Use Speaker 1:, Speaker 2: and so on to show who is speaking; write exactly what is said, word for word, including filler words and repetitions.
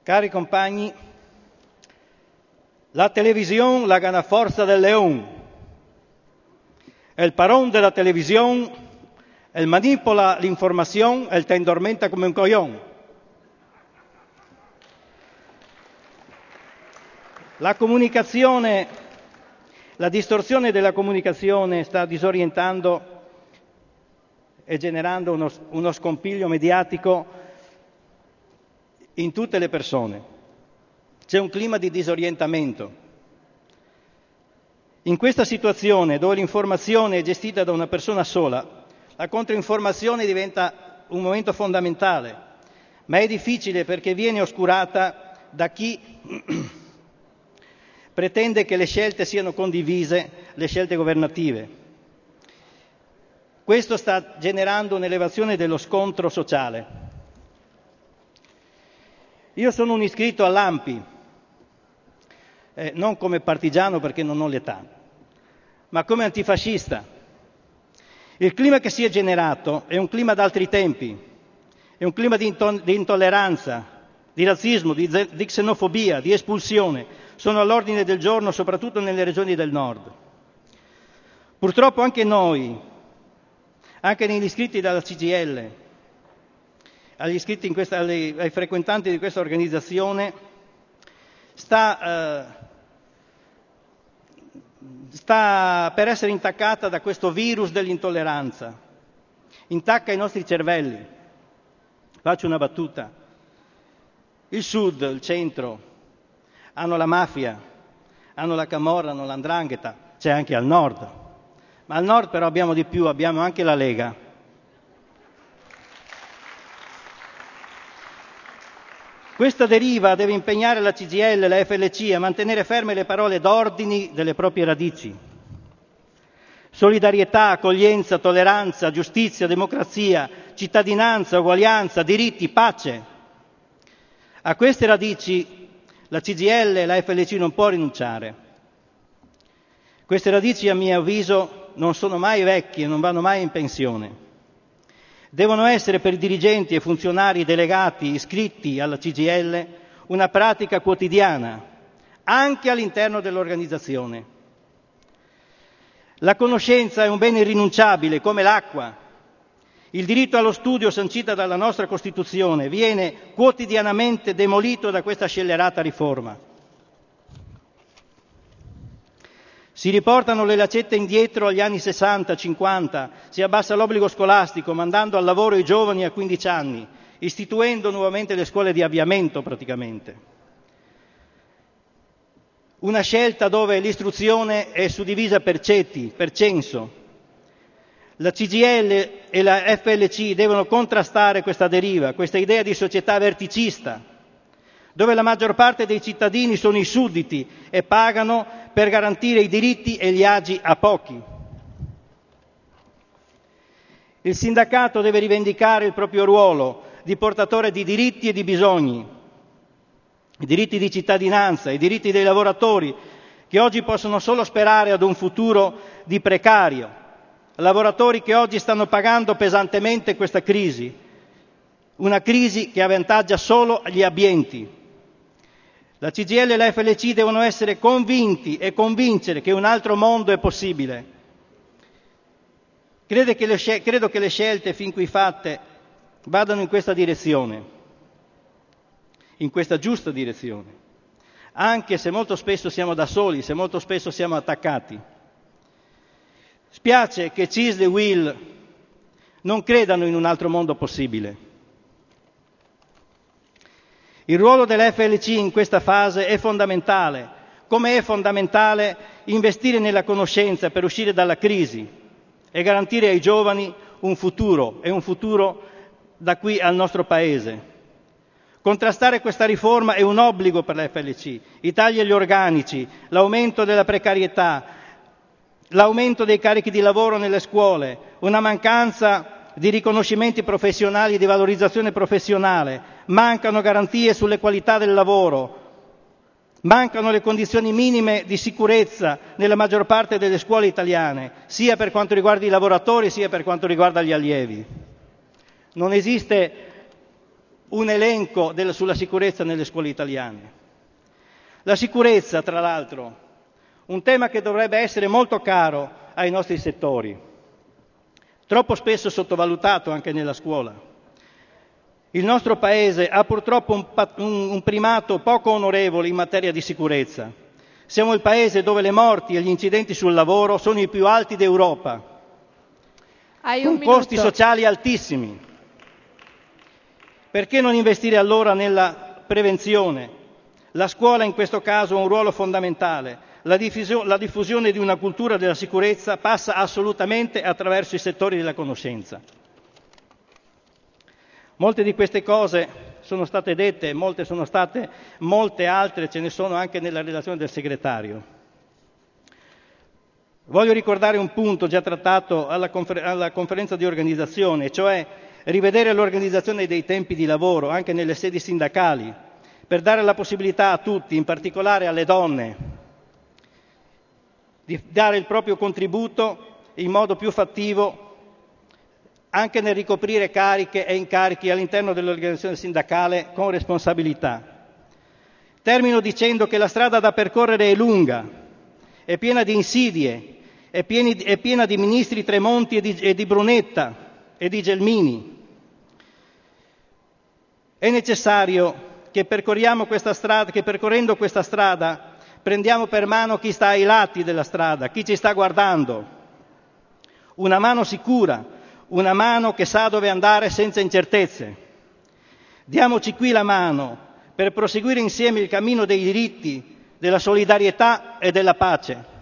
Speaker 1: Cari compagni, la televisión la gana forza del león. El parón de la televisión, él manipula la información, él te endormenta come un coglión. La comunicazione, la distorsione della comunicazione sta disorientando e generando uno, uno scompiglio mediatico in tutte le persone. C'è un clima di disorientamento. In questa situazione, dove l'informazione è gestita da una persona sola, la controinformazione diventa un momento fondamentale, ma è difficile perché viene oscurata da chi pretende che le scelte siano condivise, le scelte governative. Questo sta generando un'elevazione dello scontro sociale. Io sono un iscritto all'A N P I, eh, non come partigiano perché non ho l'età, ma come antifascista. Il clima che si è generato è un clima d'altri tempi, è un clima di, into- di intolleranza, di razzismo, di, ze- di xenofobia, di espulsione. Sono all'ordine del giorno soprattutto nelle regioni del nord. Purtroppo anche noi, anche negli iscritti dalla C G I L, agli iscritti in questa, ai, ai frequentanti di questa organizzazione, sta, eh, sta per essere intaccata da questo virus dell'intolleranza. Intacca i nostri cervelli. Faccio una battuta. Il sud, il centro, hanno la mafia, hanno la camorra, hanno l'andrangheta, c'è anche al nord. Ma al nord però abbiamo di più, abbiamo anche la Lega. Questa deriva deve impegnare la C G I L e la F L C a mantenere ferme le parole d'ordine delle proprie radici. Solidarietà, accoglienza, tolleranza, giustizia, democrazia, cittadinanza, uguaglianza, diritti, pace. A queste radici la C G I L e la F L C non può rinunciare. Queste radici, a mio avviso, non sono mai vecchie e non vanno mai in pensione. Devono essere per i dirigenti e funzionari delegati iscritti alla C G I L una pratica quotidiana, anche all'interno dell'organizzazione. La conoscenza è un bene irrinunciabile, come l'acqua. Il diritto allo studio sancito dalla nostra Costituzione viene quotidianamente demolito da questa scellerata riforma. Si riportano le lacette indietro agli anni sessanta cinquanta, si abbassa l'obbligo scolastico mandando al lavoro i giovani a quindici anni, istituendo nuovamente le scuole di avviamento praticamente. Una scelta dove l'istruzione è suddivisa per ceti, per censo. La C G I L e la F L C devono contrastare questa deriva, questa idea di società verticista, dove la maggior parte dei cittadini sono i sudditi e pagano per garantire i diritti e gli agi a pochi. Il sindacato deve rivendicare il proprio ruolo di portatore di diritti e di bisogni, i diritti di cittadinanza, i diritti dei lavoratori, che oggi possono solo sperare ad un futuro di precario, lavoratori che oggi stanno pagando pesantemente questa crisi, una crisi che avvantaggia solo gli abbienti. La C G I L e la F L C devono essere convinti e convincere che un altro mondo è possibile. Credo che, le, credo che le scelte fin qui fatte vadano in questa direzione, in questa giusta direzione, anche se molto spesso siamo da soli, se molto spesso siamo attaccati. Spiace che Cisl e Will non credano in un altro mondo possibile. Il ruolo della F L C in questa fase è fondamentale, come è fondamentale investire nella conoscenza per uscire dalla crisi e garantire ai giovani un futuro e un futuro da qui al nostro Paese. Contrastare questa riforma è un obbligo per la F L C, i tagli agli organici, l'aumento della precarietà, l'aumento dei carichi di lavoro nelle scuole, una mancanza di riconoscimenti professionali e di valorizzazione professionale, mancano garanzie sulle qualità del lavoro, mancano le condizioni minime di sicurezza nella maggior parte delle scuole italiane, sia per quanto riguarda i lavoratori sia per quanto riguarda gli allievi. Non esiste un elenco del, sulla sicurezza nelle scuole italiane. La sicurezza, tra l'altro, un tema che dovrebbe essere molto caro ai nostri settori, troppo spesso sottovalutato anche nella scuola. Il nostro Paese ha purtroppo un, un, un primato poco onorevole in materia di sicurezza. Siamo il Paese dove le morti e gli incidenti sul lavoro sono i più alti d'Europa,
Speaker 2: Hai
Speaker 1: con
Speaker 2: un
Speaker 1: costi
Speaker 2: minuto.
Speaker 1: sociali altissimi. Perché non investire allora nella prevenzione? La scuola in questo caso ha un ruolo fondamentale. La, diffusio- la diffusione di una cultura della sicurezza passa assolutamente attraverso i settori della conoscenza. Molte di queste cose sono state dette, molte sono state, molte altre ce ne sono anche nella relazione del segretario. Voglio ricordare un punto già trattato alla, confer- alla conferenza di organizzazione, cioè rivedere l'organizzazione dei tempi di lavoro anche nelle sedi sindacali, per dare la possibilità a tutti, in particolare alle donne, di dare il proprio contributo in modo più fattivo anche nel ricoprire cariche e incarichi all'interno dell'organizzazione sindacale con responsabilità. Termino dicendo che la strada da percorrere è lunga, è piena di insidie, è, pieni, è piena di ministri Tremonti e di, e di Brunetta e di Gelmini. È necessario che percorriamo questa strada, che percorrendo questa strada prendiamo per mano chi sta ai lati della strada, chi ci sta guardando. Una mano sicura, una mano che sa dove andare senza incertezze. Diamoci qui la mano per proseguire insieme il cammino dei diritti, della solidarietà e della pace.